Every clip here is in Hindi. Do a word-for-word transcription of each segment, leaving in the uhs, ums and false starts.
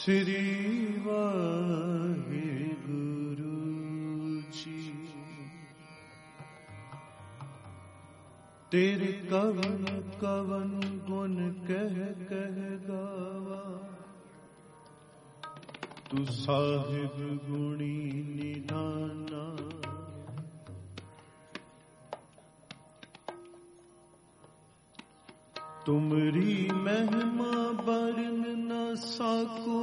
श्री वाहिगुरु जी। तेरे कवन कवन गुण कह कह गावा, तू साहिब गुणी निधाना। तुमरी महिमा बरन न साको,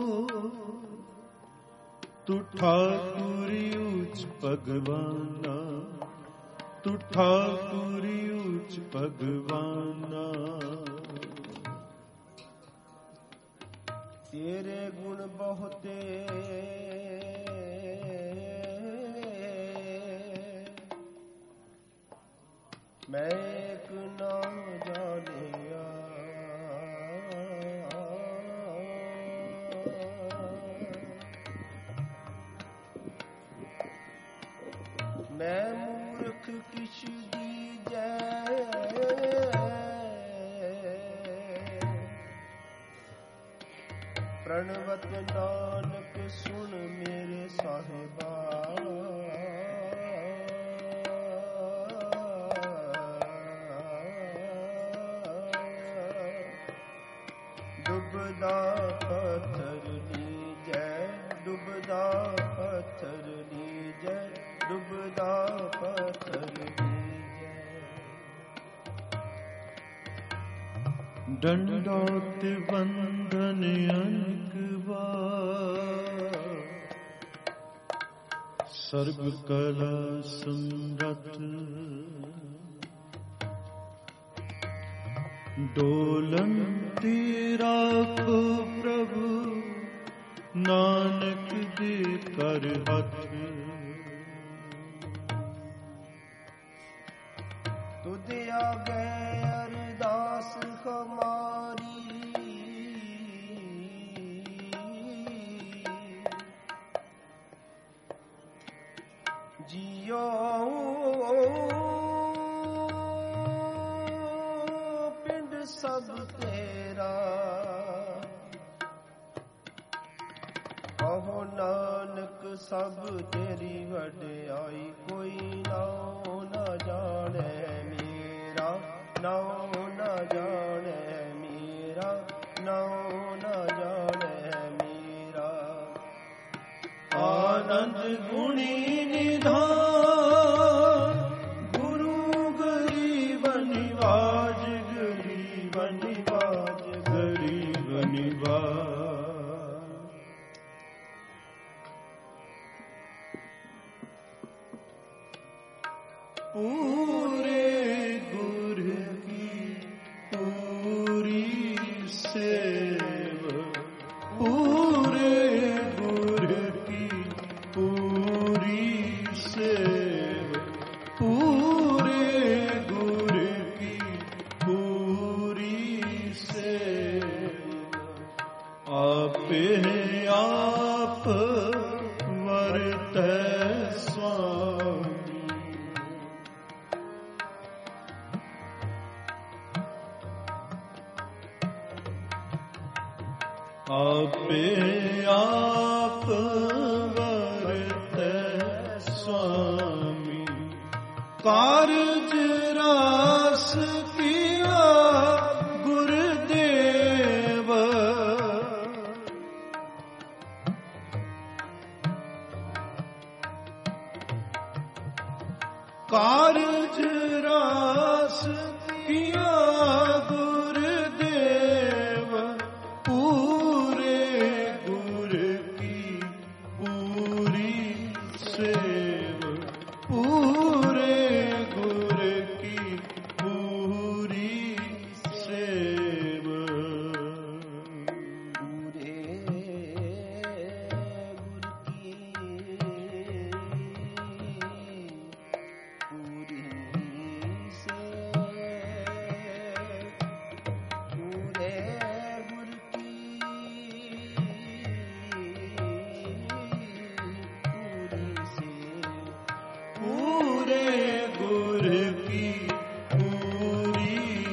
तू ठाकुरी उच्च भगवाना, तू ठाकुरी उच्च भगवाना। तेरे गुण बहुते मैं एक ना जानिया। मैं मूर्ख किश दीजै, प्रणवत नानक सुन मेरे साहिबा। डुबदा पत्थर लीजै, डुबदा पत्थर लीजै, डुबदा पत्थर लीजै। दंडौत बंधन अनेक बार, सर्व कला समरथ। डोलन तेरा को प्रभु, नानक दे कर हथ। तुद आगे अरदास हमारी, जियो पिंड सब तेरा। कहो नानक सब तेरी वड्याई, कोई नाम न जाने मेरा, नाम न जाने मेरा, नाम न जाने मेरा। आनंद गुणी निधान, गुरु गरीब निवाज, गरीब निवाज, गरीब निवाज। पूरे गुर की पूरी सेव, पूरे गुर की पूरी सेव, पूरे गुर की पूरी सेव। आपे आप वर्तै स्वामी, आपे आप वर्तै स्वामी। कारज रास किया गुरुदेव, कारज रास किया गुरुदेव। पूरे गुर की पूरी सेव, पूरे गुर की पूरी सेव। पूरे गुर की पूरी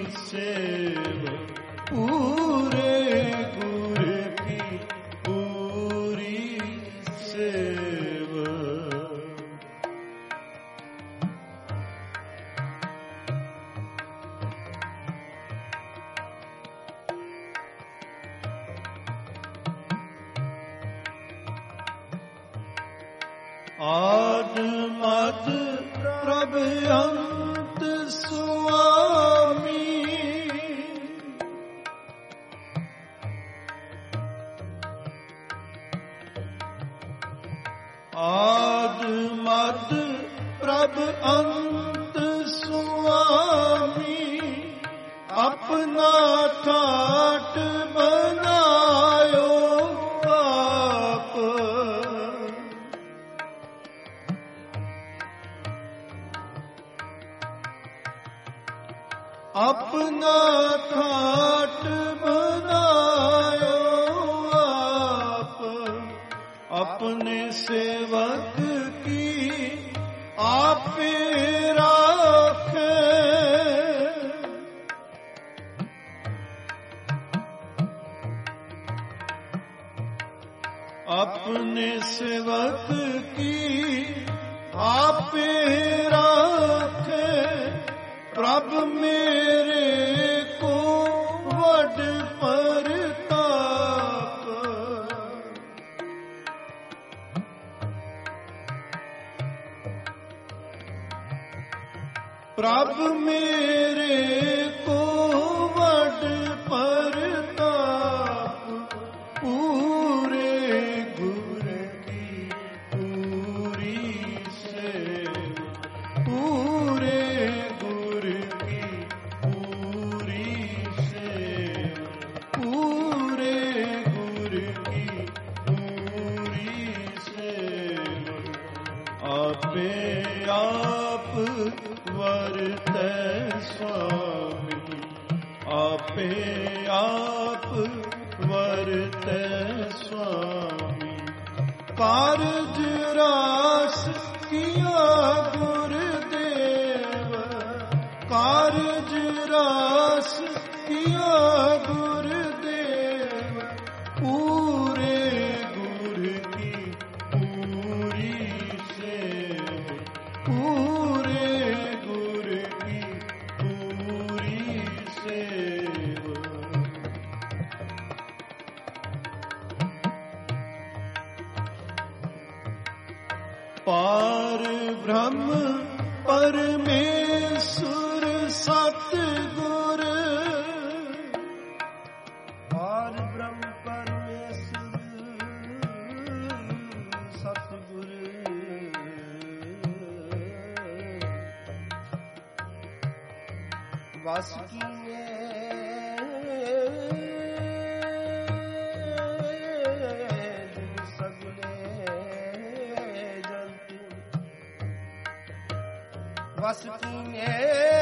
पूरे गुर की आद मद प्रभ अंत स्वामी। आद मद प्रभ अंत स्वामी, अपना ठाट बनायो आप। अपना ठाट बनायो आप, अपने सेवक की आपे राखे। अपने सेवक की आपे राखे, प्रभ मेरे को वड परताप। प्रभ मेरे को वड परताप, पूरे गुर की पूरी सेवा। पूरे गुर की पूरी सेवा, पूरे गुर की पूरी सेवा। आपे आप वरतै स्वामी, आपे आप वरतै स्वामी। कारज रास किया गुरुदेव, कारज रास किया गुरुदेव। पूरे गुर की पूरी सेवा, पूरे गुर की पूरी सेवा। पार ब्रह्म परमेश्वर सतगुर, पार ब्रह्म परमेश्वर सतगुर। वस कीने सगले जंतु, वस कीने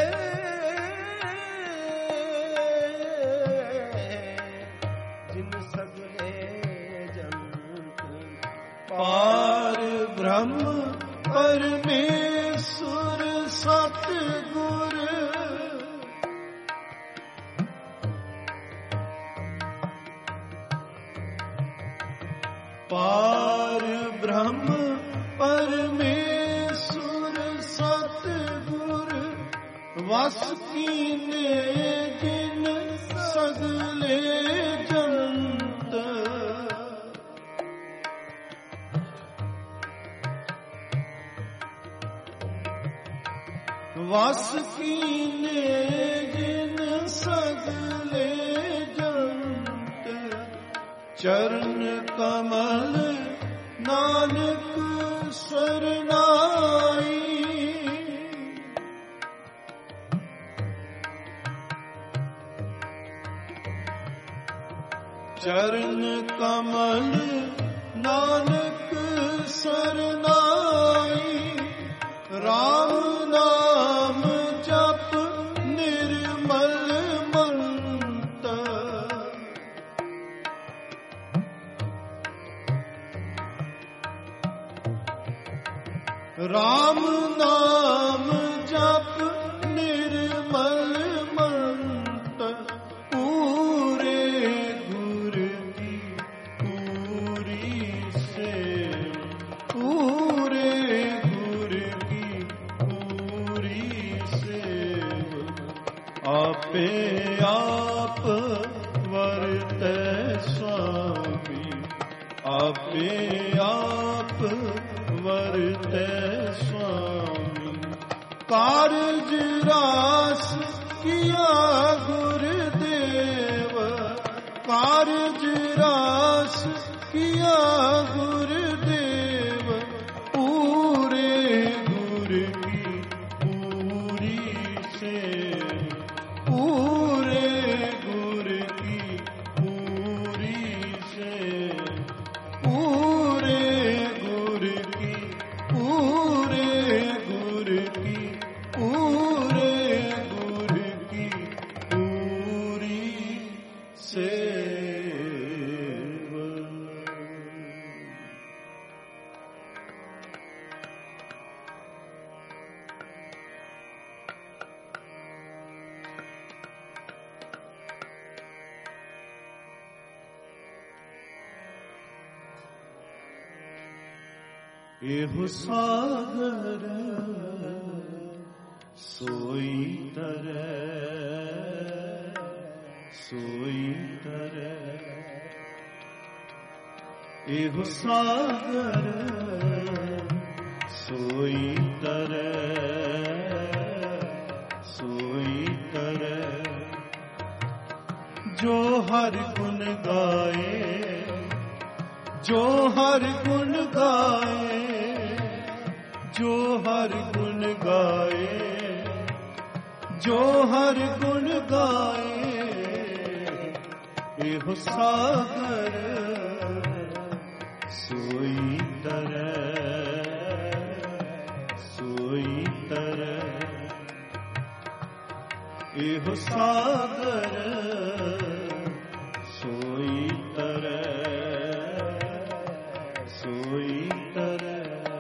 जिन सगले जंतु। पार ब्रह्म परमेश्वर सतगुर, पार ब्रह्म परमेश्वर सतगुर। वस कीने जिन सगले जंत, वस कीने जिन सगले जंत। चरण कमल नानक सरनाई, चरण कमल नानक सरनाई। राम नाम जप निर्मल मंत, राम नाम जप निर्मल मंत। पूरे गुर की पूरी सेवा, पूरे गुर की पूरी सेवा। आपे आप वरतै स्वामी, आपे आप वरतै ਕਾਰਜ ਰਾਸ ਕੀਆ ਗੁਰਦੇਵ, ਕਾਰਜ ਰਾਸ ਕੀਆ ਗੁਰਦੇਵ, ਪੂਰੇ ਗੁਰ ਕੀ ਪੂਰੀ ਸੇਵ, ਪੂਰੇ ਗੁਰ ਕੀ ਪੂਰੀ ਸੇਵ, ਪੂਰੇ ਗੁਰ ਕੀ ਪੂਰੇ ਗੁਰ ਕੀ ਪੂਰੇ ਗੁਰ ਕੀ ਪੂਰੀ ਸੇਵ। ਇਹੋ ਸਾਗਰ ਸੋਈ ਤਰੈ, ਸੋਈ ਤਰੈ, ਇਹੋ ਸਾਗਰ ਸੋਈ ਤਰੈ, ਸੋਈ ਤਰੈ, ਜੋ ਹਰ ਗੁਣ ਗਾਏ, ਜੋ ਹਰ ਗੁਣ ਗਾਏ, ਜੋ ਹਰ ਗੁਣ ਗਾਏ, ਜੋ ਹਰ ਗੁਣ ਗਾਏ, ਇਹੋ ਸਾਗਰ ਸੋਈ ਤਰੈ, ਸੋਈ ਤਰੈ, ਇਹੋ ਸਾਗਰ ਸੋਈ ਤਰੈ, ਸੋਈ ਤਰੈ।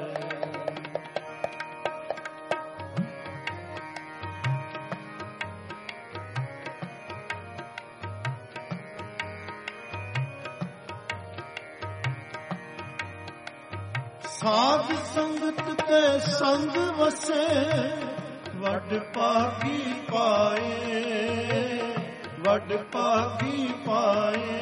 ਸਾਧ ਸੰਗਤ ਤੇ ਸੰਗ ਵਸੇ, ਵੱਡ ਭਾਗੀ ਪਾਏ, ਵੱਡ ਭਾਗੀ ਪਾਏ,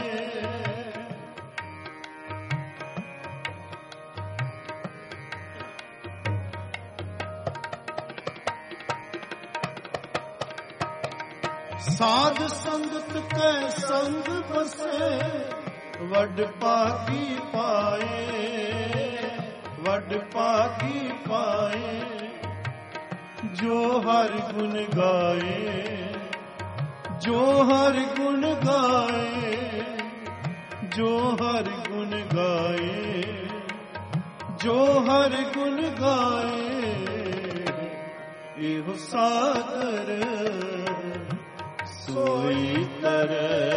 ਸਾਧ ਸੰਗਤ ਕੇ ਸੰਗ ਵਸੇ, ਵੱਡ ਭਾਗੀ ਪਾਏ, ਵੱਡ ਭਾਗੀ ਪਾਏ, ਜੋ ਹਰ ਗੁਣ ਗਾਏ, ਜੋ ਹਰ ਗੁਣ ਗਾਏ, ਜੋ ਹਰ ਗੁਣ ਗਾਏ, ਜੋ ਹਰ ਗੁਣ ਗਾਏ, ਇਹੋ ਸਾਗਰ ਸੋਈ ਤਰੈ,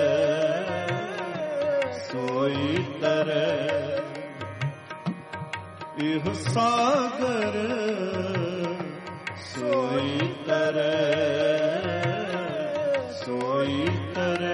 ਸੋਈ ਤਰੈ, ਇਹੋ ਸਾਗਰ ਸੋਈ ਤਰੈ, ਸੋਈ ਤਰੈ।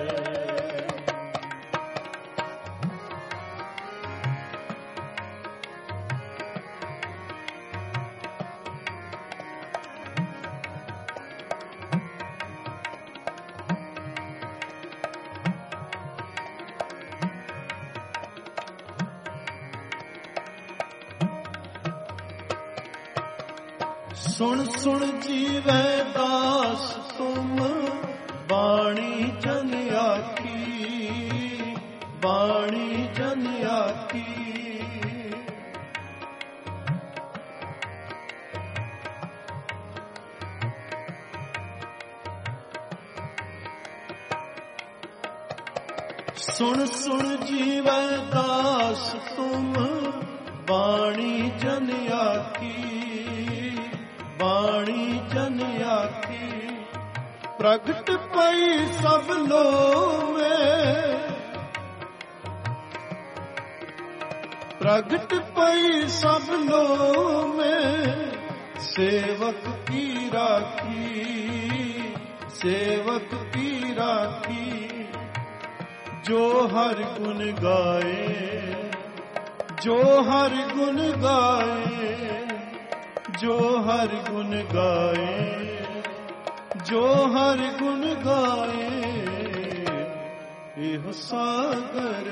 ਸੁਣ ਸੁਣ ਜੀਵੈ ਦਾਸ ਤੁਮ, ਬਾਣੀ ਜਨ ਆਖੀ, ਬਾਣੀ ਜਨ ਆਖੀ, ਸੁਣ ਸੁਣ ਜੀਵੈ ਦਾਸ ਤੁਮ, ਬਾਣੀ ਜਨ ਆਖੀ, ਬਾਣੀ ਜਨ ਆਖੀ, ਪ੍ਰਗਟ ਪਈ ਸਭ ਲੋਵੇ, ਪ੍ਰਗਟ ਪਈ ਸਭ ਲੋਵੇ, ਸੇਵਕ ਕੀ ਰਾਖੀ, ਸੇਵਕ ਕੀ ਰਾਖੀ, ਜੋ ਹਰ ਗੁਣ ਗਾਏ, ਜੋ ਹਰ ਗੁਣ ਗਾਏ, ਜੋ ਹਰ ਗੁਣ ਗਾਏ, ਜੋ ਹਰ ਗੁਣ ਗਾਏ, ਇਹੋ ਸਾਗਰ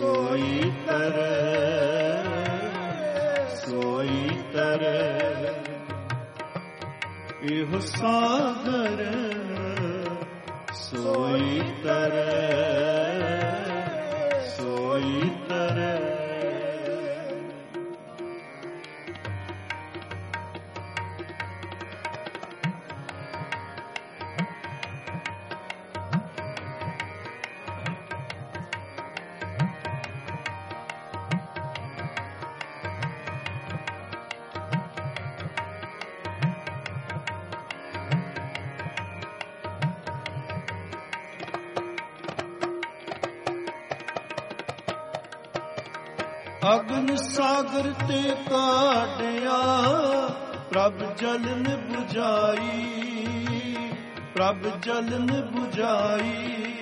ਸੋਈ ਤਰੈ, ਸੋਈ ਤਰੈ, एहो सागर सोई तरे सोई तरे। अग्न सागर ते काटिया प्रभ जलन बुझाई, प्रभ जलन बुझाई।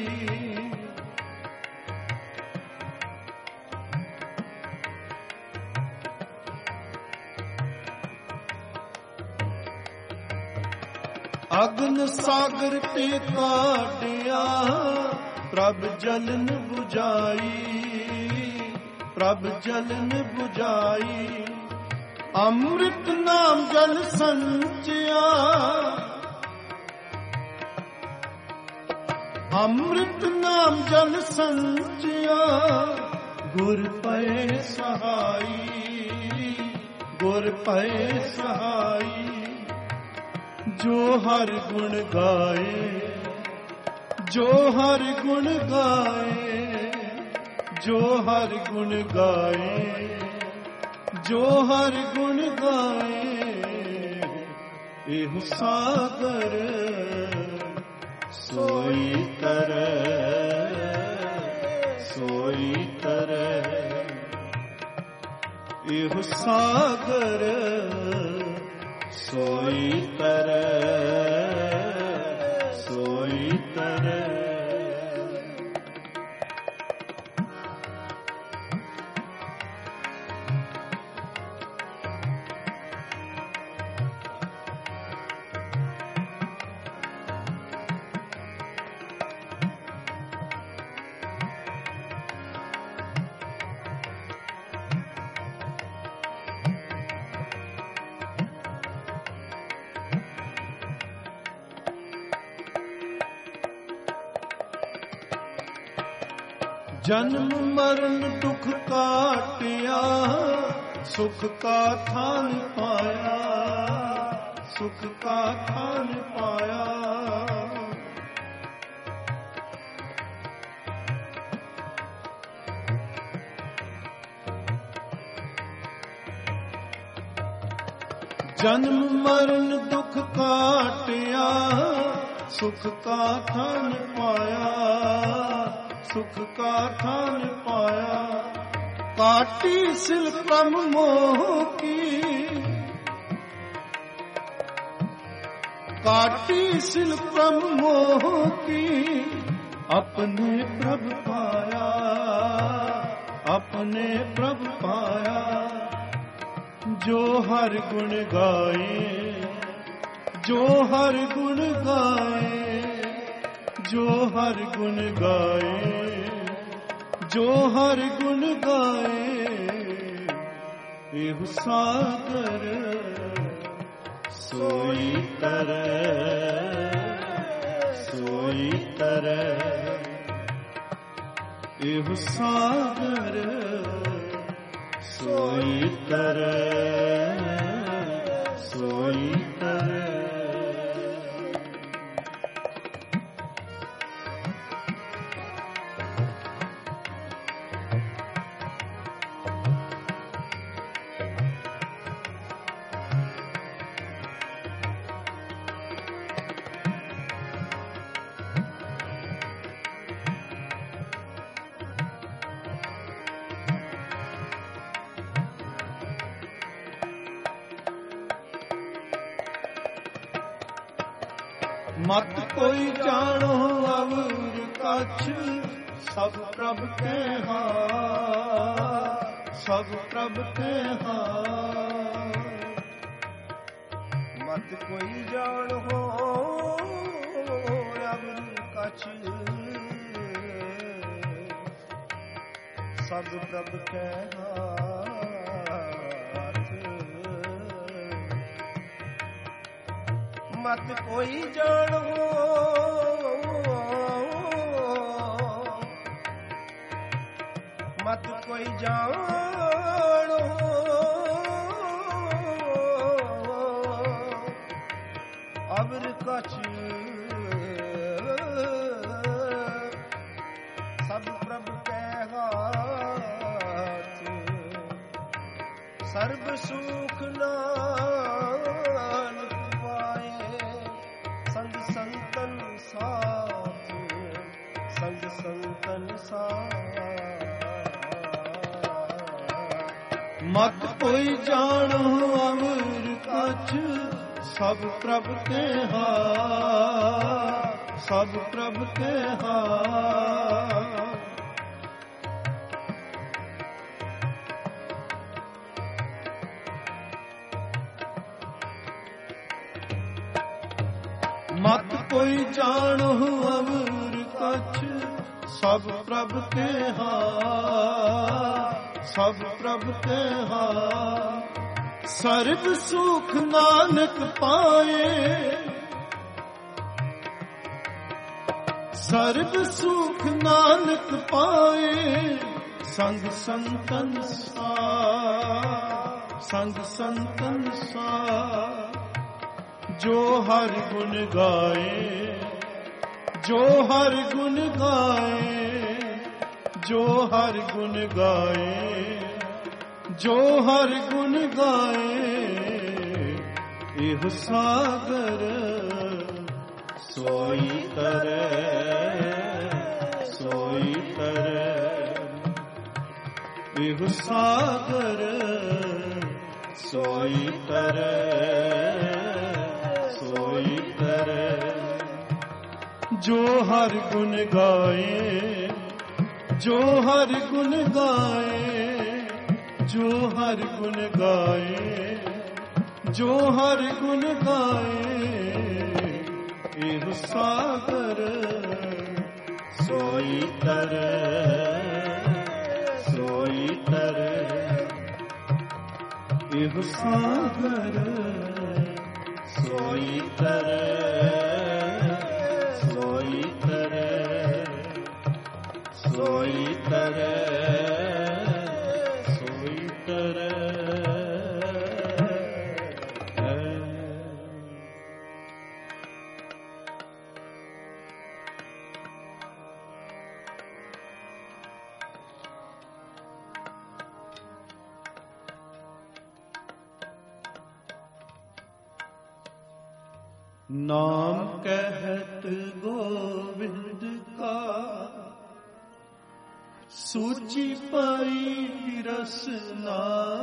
अग्न सागर ते काटिया प्रभ जलन बुझाई, प्रभ जलन बुझाई। अमृत नाम जल संचया, अमृत नाम जल संचया। गुर पए सहाई, गुर पए सहाई। जो हर गुण गाए, जो हर गुण गाए, जो हर गुण गाए, जो हर गुण गाए। एहो सागर सोई तरे सोई तरे। एहो सागर सोई तरे सोई तरे। जन्म मरण दुख काटिया, सुख का थान पाया, सुख का थान पाया। जन्म मरण दुख काटिया, सुख का थान पाया, सुख का थान पाया। काटी सिल क्रम मोह की, काटी सिल क्रम मोह की। अपने प्रभु पाया, अपने प्रभु पाया। जो हर गुण गाए, जो हर गुण गाए, जो हर गुण गाए, जो हर गुण गाए। एहो सागर सोई तरे सोई तरे। एहो सागर सोई तरे सोई तरे। मत कोई जानो अवर कछ, सब प्रभ के हाथ, सब प्रभ के हाथ। मत कोई जानो अवर कछ, सब प्रभ के हाथ। ਮਤ ਕੋਈ ਜਾਣੋ ਮਤ ਕੋਈ ਜਾਣੋ ਅਵਰ ਕਛ ਸਭ ਪ੍ਰਭ ਕੈ ਹਾਥ ਸਰਬ ਸੁਖ ਨਾਨਕ ਪਾਏ ਸੰਗ ਸੰਤਨ ਸਾਥ ਸੰਗ ਸੰਤਨ ਸਾਥ ਮਤ ਕੋਈ ਜਾਣੋ ਅਵਰ ਕਛ ਸਭ ਪ੍ਰਭ ਕੇ ਹਾਥ ਸਭ ਪ੍ਰਭ ਕੇ ਹਾਥ ਮਤ ਕੋਈ ਜਾਣੋ ਅਵਰ ਕਛ ਸਭ ਪ੍ਰਭ ਕੇ ਹਾਥ ਸਭ ਪ੍ਰਭ ਕੇ ਹਾਥ ਸਰਬ ਸੁਖ ਨਾਨਕ ਪਾਏ ਸਰਬ ਸੁਖ ਨਾਨਕ ਪਾਏ ਸੰਗ ਸੰਤਨ ਸਾਥ ਸੰਗ ਸੰਤਨ ਸਾਥ ਜੋ ਹਰ ਗੁਣ ਗਾਏ ਜੋ ਹਰ ਗੁਣ ਗਾਏ ਜੋ ਹਰ ਗੁਣ ਗਾਏ ਜੋ ਹਰ ਗੁਣ ਗਾਏ ਇਹ ਸਾਗਰ ਸੋਈ ਤਰੈ ਸੋਈ ਤਰੈ ਇਹ ਸਾਗਰ ਸੋਈ ਤਰੈ ਸੋਈ ਤਰੈ ਜੋ ਹਰ ਗੁਣ ਗਾਏ ਜੋ ਹਰ ਗੁਣ ਗਾਏ ਜੋ ਹਰ ਗੁਣ ਗਾਏ ਜੋ ਹਰ ਗੁਣ ਗਾਏ ਇਹ ਸਾਗਰ ਸੋਈ ਤਰੈ ਸੋਈ ਤਰੈ ਇਹ ਸਾਗਰ ਸੋਈ ਤਰੈ ਸੋਈ ਤਰੈ ਸੋਈ ਤਰੈ ਸੋਈ ਤਰੈ नाम कहत गोविंद का सूची पाई रसना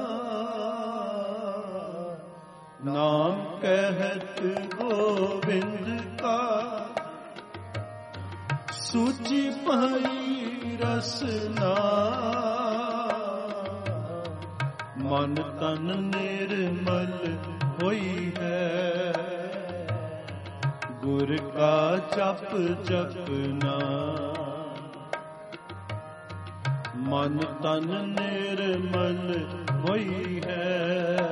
नाम कहत गोविंद का सूची पाई रसना मन तन निर्मल होई है गुर का जप जपना मन तन निर्मल होई है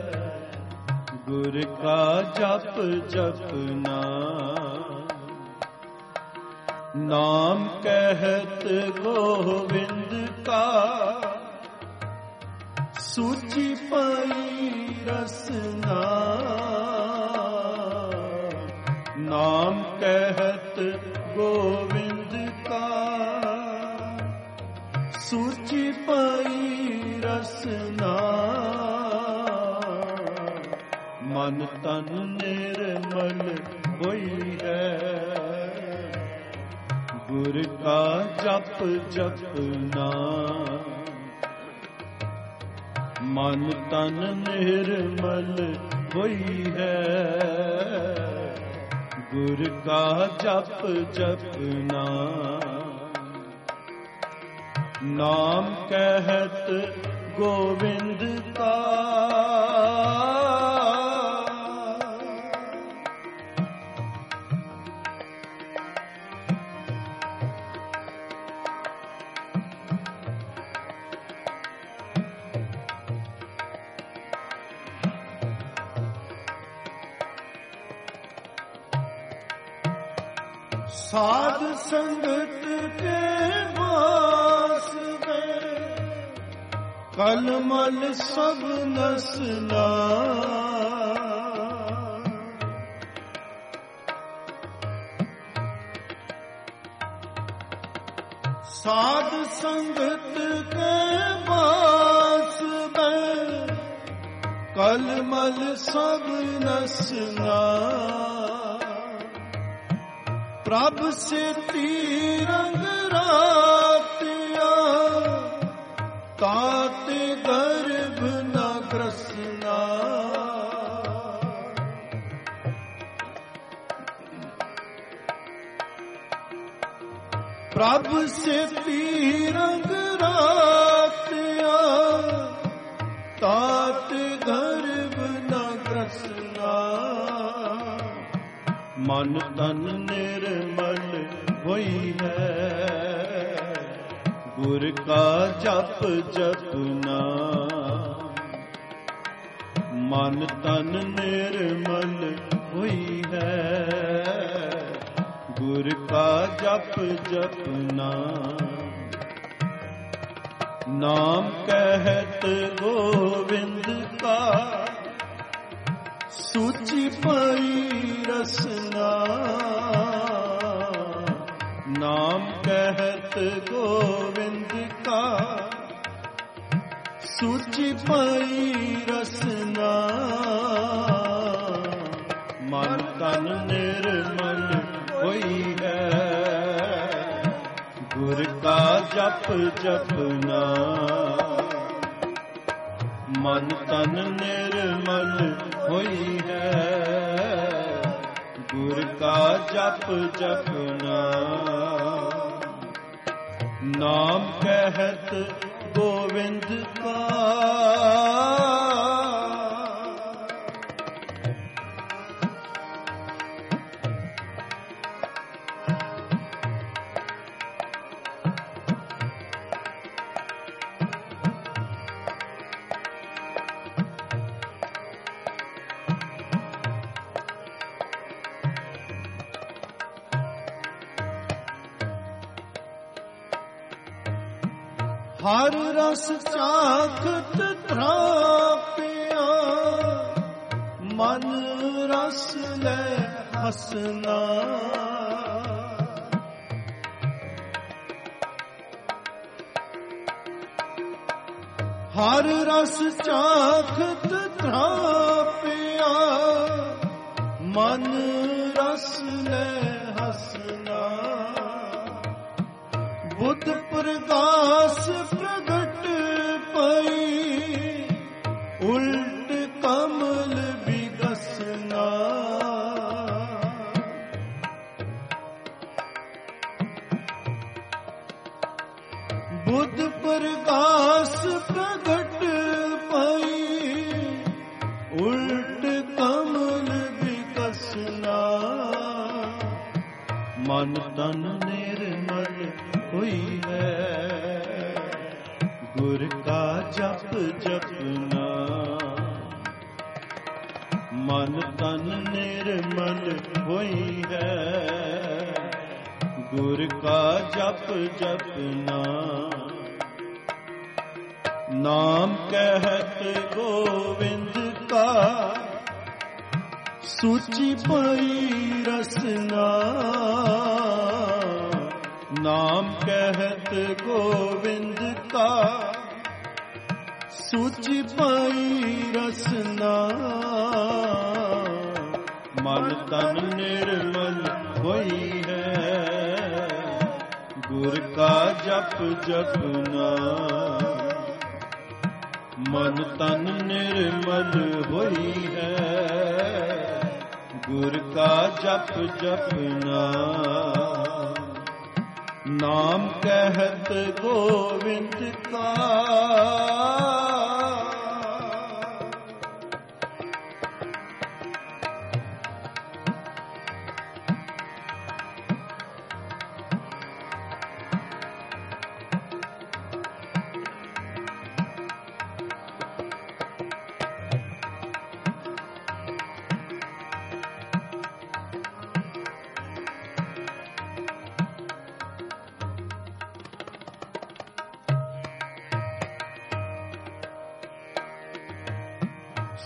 गुर का जप जपना नाम कहत गोविंद का सूची पाई रसना नाम कहत गोविंद का सूची पाई रसना मन तन निर्मल होई है गुर का जप जपना मन तन निर्मल होई है गुर का जप जपना नाम कहत गोविंद का ਸਾਧ ਸੰਗਤ ਕੇ ਵਾਸ ਗਏ, ਕਲ ਮਲ ਸਭ ਨਸਨਾ। ਸਾਧ ਸੰਗਤ ਕੇ ਵਾਸ ਗਏ, ਕਲ ਮਲ ਸਭ ਨਸਨਾ। ਪ੍ਰਭ ਸੇਤੀ ਰੰਗ ਰਾਤਿਆ, ਤਾਤ ਗਰਭ ਨ ਗ੍ਰਸਨਾ। ਪ੍ਰਭ ਸੇਤੀ ਰੰਗ ਰਾਤਿਆ, ਤਾਤ ਗਰਭ ਨ ਗ੍ਰਸਨਾ। ਮਨ ਤਨ ਨਿਰਮਲ ਹੋਈ ਹੈ, ਗੁਰ ਕਾ ਜਪ ਜਪਨਾ। ਮਨ ਤਨ ਨਿਰਮਲ ਹੋਈ ਹੈ, ਗੁਰ ਕਾ ਜਪ ਜਪਨਾ। ਨਾਮ ਕਹਿਤ ਗੋਵਿੰਦ ਕਾ, ਸੂਚੀ ਪਈ ਰਸਨਾ। ਨਾਮ ਕਹਿਤ ਗੋਵਿੰਦ ਕਾ, ਸੂਚੀ ਪਈ ਰਸਨਾ। ਮਨ ਤਨ ਨਿਰਮਲ ਹੋਈ ਹੈ, ਗੁਰ ਕਾ ਜਪ ਜਪਨਾ। ਮਨ ਤਨ ਨਿਰਮਲ ਹੋਈ ਹੈ, ਗੁਰ ਕਾ ਜਪ ਜਪਨਾ। ਨਾਮ ਕਹਿਤ ਗੋਵਿੰਦ ਕਾ, ਹਰ ਰਸ ਚਾਖਤ ਤ੍ਰਾਪਿਆ, ਮਨ ਰਸ ਲੈ ਹਸਨਾ। ਹਰ ਰਸ ਚਾਖਤ ਤ੍ਰਾਪਿਆ, ਮਨ ਰਸ ਲੈ ਹਸਨਾ। ਬੁੱਧ ਪ੍ਰਗਾਸ ਪ੍ਰਗਟ ਪਈ, ਉਲਟ ਕਮਲ ਬਿਗਸਨਾ। ਬੁੱਧ ਪ੍ਰਗਾਸ ਪ੍ਰਗਟ ਪਈ, ਉਲਟ ਕਮਲ ਬਿਗਸਨਾ। ਮਨ ਤਨ ਨਿਰਮਲ ਹੋਈ ਹੈ, ਗੁਰ ਕਾ ਜਪ ਜਪਨਾ। ਮਨ ਤਨ ਨਿਰਮਲ ਹੋਈ ਹੈ, ਗੁਰ ਕਾ ਜਪ ਜਪਨਾ। ਨਾਮ ਕਹਿਤ ਗੋਵਿੰਦ ਕਾ, ਸੂਚੀ ਪਈ ਰਸਨਾ। ਨਾਮ ਕਹਿਤ ਗੋਵਿੰਦ ਕਾ, ਸੂਚੀ ਪਈ ਰਸਨਾ। ਮਨ ਤਨ ਨਿਰਮਲ ਹੋਈ ਹੈ, ਗੁਰ ਕਾ ਜਪ ਜਪਨਾ। ਮਨ ਤਨ ਨਿਰਮਲ ਹੋਈ ਹੈ, ਗੁਰ ਕਾ ਜਪ ਜਪਨਾ। ਨਾਮ ਕਹਿਤ ਗੋਵਿੰਦ ਕਾ,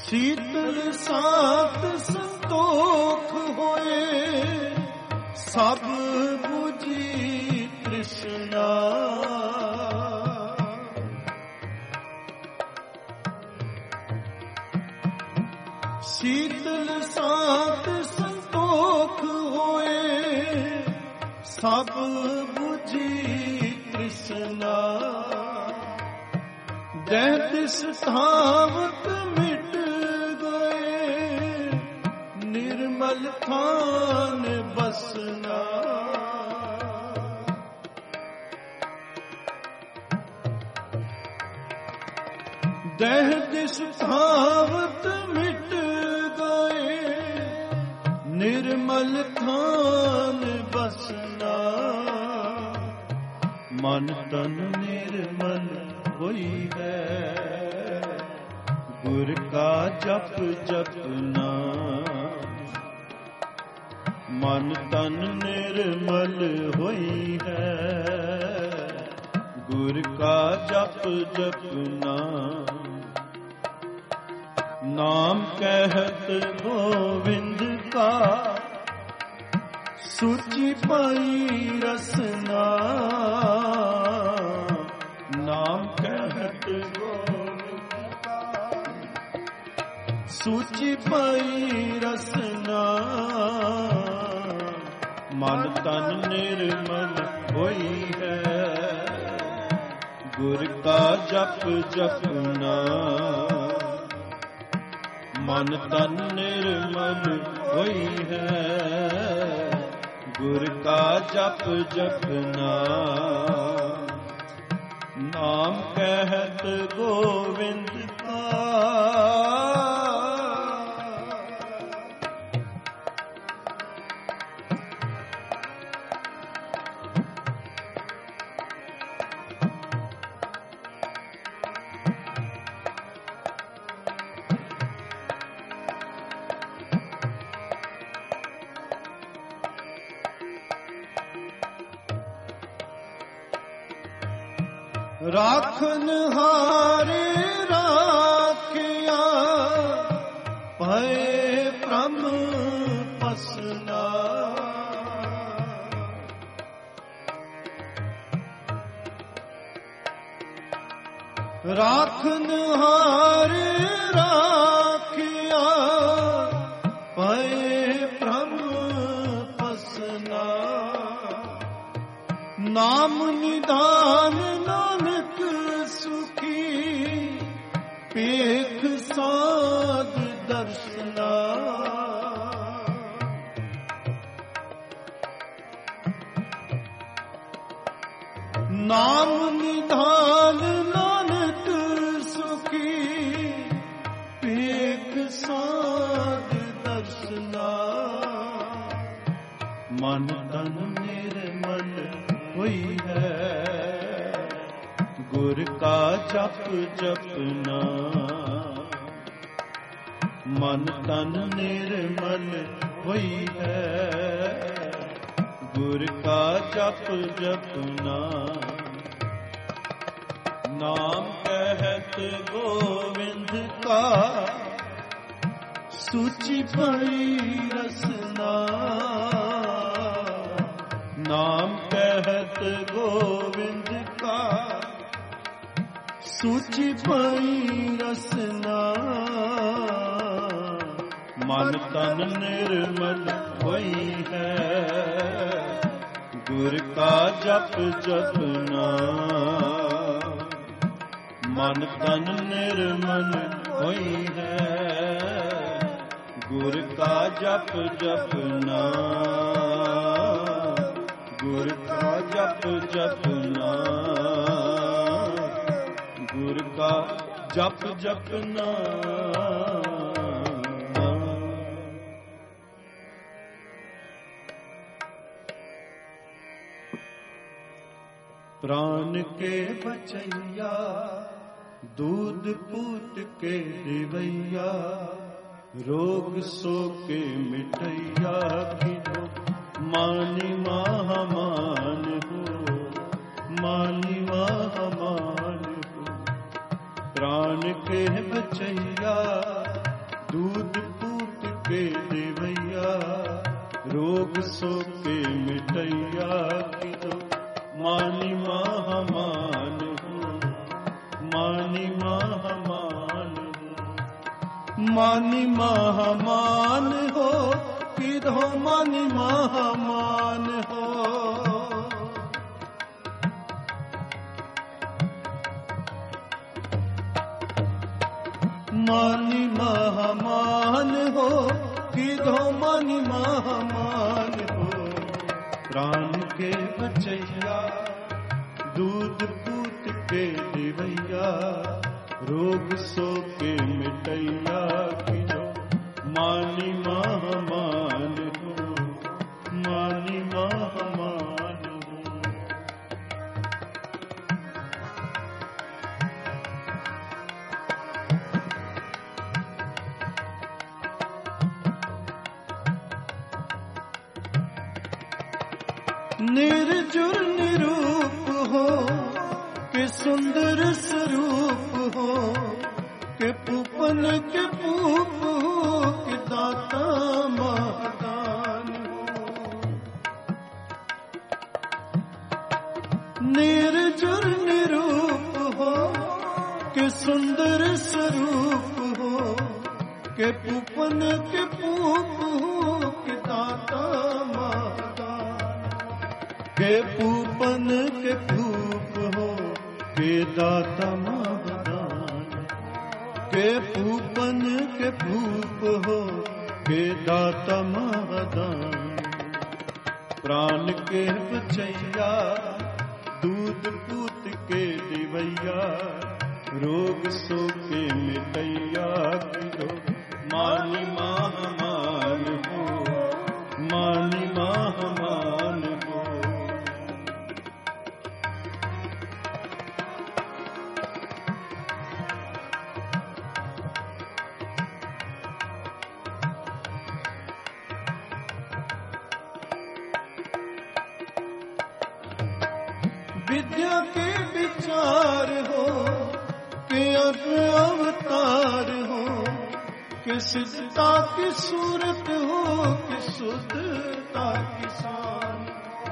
ਸੀਤਲ ਸਾਤ ਸੰਤੋਖ ਹੋਏ, ਸਭ ਬੁਝੀ ਤ੍ਰਿਸ਼ਨਾ। ਸੀਤਲ ਸਾਤ ਸੰਤੋਖ ਹੋਏ, ਸਭ ਬੁਝੀ ਤ੍ਰਿਸ਼ਨਾ। ਜਹ ਤਿਸ ਥਾਵਤ ਮਿਟ ਗਏ, ਨਿਰਮਲ ਥਾਨ ਬਸਨਾ। ਜਹ ਤਿਸ ਥਾਵਤ ਮਿਟ ਗਏ, ਨਿਰਮਲ ਥਾਨ ਬਸਨਾ। ਮਨ ਤਨ ਨਿਰਮਲ ਹੋਈ ਹੈ, ਗੁਰ ਕਾ ਜਪ ਜਪਨਾ। ਮਨ ਤਨ ਨਿਰਮਲ ਹੋਈ ਹੈ, ਗੁਰ ਕਾ ਜਪ ਜਪਨਾ। ਨਾਮ ਕਹਿਤ ਗੋਵਿੰਦ ਕਾ, ਸੁਚੀ ਪਾਈ ਰਸਨਾ। ਨਾਮ ਕਹਿਤ ਗੋਵਿੰਦ ਕਾ, ਸੁਚੀ ਪਾਈ ਰਸਨਾ। ਮਨ ਤਨ ਨਿਰਮਲ ਹੋਈ ਹੈ, ਗੁਰ ਕਾ ਜਪ ਜਪਨਾ। ਮਨ ਤਨ ਨਿਰਮਲ ਹੋਈ ਹੈ, ਗੁਰ ਕਾ ਜਪ ਜਪਨਾ। ਨਾਮ ਕਹਿਤ ਗੋਵਿੰਦ ਕਾ, ਰਾਖਨ ਹਾਰੇ ਰਾਖਿਆ, ਭਏ ਭ੍ਰਮ ਪਸਨਾ। ਰਾਖਨ ਹਾਰੇ ਰਾਖਿਆ, ਭਏ ਭ੍ਰਮ ਪਸਨਾ। ਨਾਮ ਨਿਧਾਨ ਨਾਨਕ ਸੁਖੀ, ਪੇਖ ਸਾਧ ਦਰਸ਼ਨਾ। ਨਾਮ ਨਿਧਾਨ ਨਾਨਕ ਸੁਖੀ, ਪੇਖ ਸਾਧ ਦਰਸ਼ਨਾ। ਮਨ ਤਨ ਨਿਰਮਲ ਹੋਈ ਹੈ, ਗੁਰ ਕਾ ਜਪ ਜਪਨਾ। ਮਨ ਤਨ ਨਿਰਮਲ ਹੋਈ ਹੈ, ਗੁਰ ਕਾ ਜਪ ਜਪਨਾ। ਨਾਮ ਕਹਿਤ ਗੋਵਿੰਦ ਕਾ, ਸੁਚੀ ਪਾਈ ਰਸਨਾ। ਨਾਮ ਕਹਿਤ ਗੋਵਿੰਦ ਕਾ, ਸੁਚੀ ਪਾਈ ਰਸਨਾ। ਮਨ ਤਨ ਨਿਰਮਲ ਹੋਈ ਹੈ, ਗੁਰ ਕਾ ਜਪ ਜਪਨਾ। ਮਨ ਤਨ ਨਿਰਮਲ ਹੋਈ ਹੈ, ਗੁਰ ਕਾ ਜਪ ਜਪਨਾ। ਗੁਰ ਕਾ ਜਪ ਜਪਨਾ, ਗੁਰ ਕਾ ਜਪ ਜਪਨਾ। प्राण के बचैया दूध पूत के दिवैया, रोग सो के मिटैया किनो मानी महामान हो, मानी महामान हो। प्राण के बचैया मानी महामान हो, मानी महामान हो, मानी महामान हो, किधो मानी महामान हो। मानी महामान हो, किधो मानी महामान हो। प्राण के बचैया, दूध पूत के दिवैया, रोग सो के मिटैया, किधो मानी महामान हो, मानी महामान हो। निर्जुर निरूप हो, के सुंदर स्वरूप हो, के पूपन के पूप हो, के दाता महादान हो। निर्जुर निरूप हो, के सुंदर स्वरूप हो, के पूपन के पूप हो, के दाता के पूपन के पूप हो, के दाता महादान। के पूपन के पूप हो, के दाता महादान। प्राण के बचैया, दूध पूत के दिवैया, रोग सो के मिटैया, किधो मानी महामान हो, मानी महामान हो। विद्या के विचार हो, के अवतार हो, के सिद्धता की सूरत हो, के शुद्धता की शान।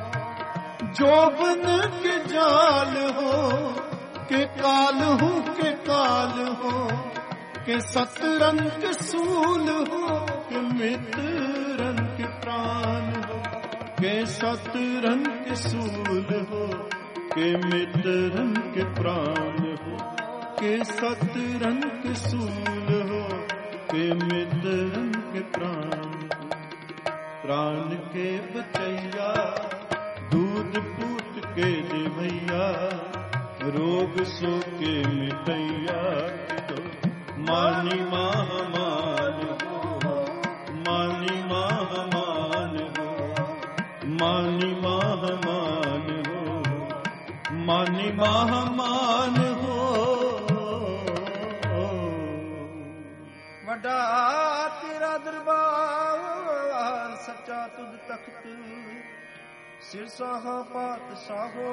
जोबन के जाल हो, के काल हो, के काल हो, के सतरंग के सूल हो, के मित्रन के प्राण हो, के सतरंग के सूल हो, के मित्रन के प्राण हो, के सतरंग के सूल हो, के मित्रन के प्राण हो। प्राण के बचैया, दूध पूत के दिवैया, रोग सो के मिटैया, किधो मानी महामान हो, मानी महामान हो, मानी महामान हो, मानी महामान हो। वड्डा तेरा दरबार, सच्चा तुझ तख्त, सिर साहा पात साहो,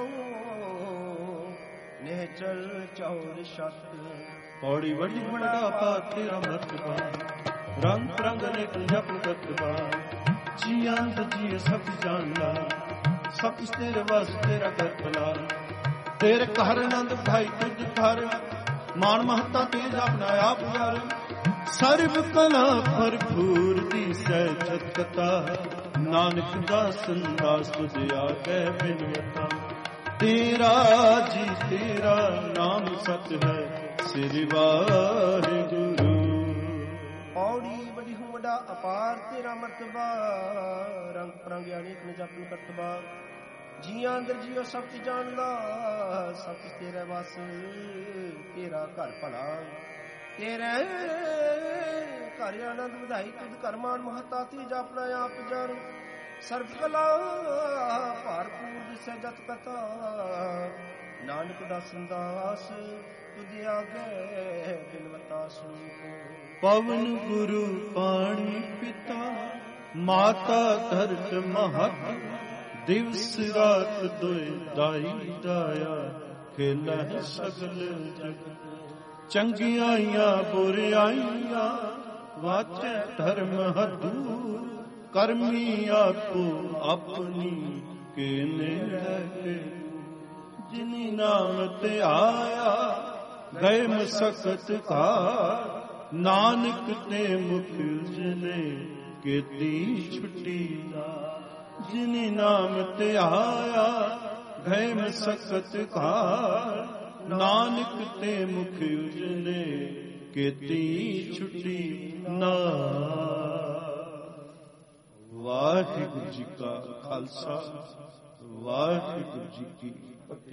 नेचल चौर शत। पौड़ी बड़ी बड़ा पात तेरा मर्तबा, रंग रंग नेक जप कतबा। जी अंत जी सब जानला, सब तेरे वास तेरा करतला। तेरे कहर नंद भाई तुझ घर, मान महता तेज अपना आप कर। सर्व कला भरपूर दिसै छतकता, नानक दासन दास तुझ आगे बिनवता। तेरा जी तेरा नाम सच है, श्री वाहिगुरु। पौड़ी बड़ी हूँ बड़ा अपार तेरा मर्तबा, रंग परंग अनेक न जपन करतबा। जिया अंदर जियो सब कुछ जानदा, सब कुछ तेरे वास, तेरा घर भला। तेरे घर आनंद ਵਧਾਈ तुझ घर मान महता तीज अपना आप जान। सर्व कला भरपूर दिसै जत कथा, नानक दासन दास तुझ आगे बिनवता सूख। पवन गुरु पाणी पिता, माता धरत महत। दिवस रात दोय दाई दाया, खेला सगल जगत। चंगियाइया बुराइया, वाचे धर्म हदूर। करमी आपो अपनी के नेड़े। ਜਿਨੀ ਨਾਮ ਤੇ ਆਇਆ ਗਏ ਮਸਕਤ ਘਾਰ, ਨਾਨਕ ਤੇ ਮੁਖ ਉਜਲੇ ਕੀਤੀ ਛੁੱਟੀ ਨਾ। ਜਿਨੀ ਨਾਮ ਤੇ ਆਇਆ ਗਏ ਮਸਕਤ ਘਾਰ, ਨਾਨਕ ਤੇ ਮੁਖ ਉਜਲੇ ਕੀਤੀ ਛੁੱਟੀ ਨਾ। ਵਾਹਿਗੁਰੂ ਜੀ ਕਾ ਖਾਲਸਾ, ਵਾਹਿਗੁਰੂ ਜੀ ਕੀ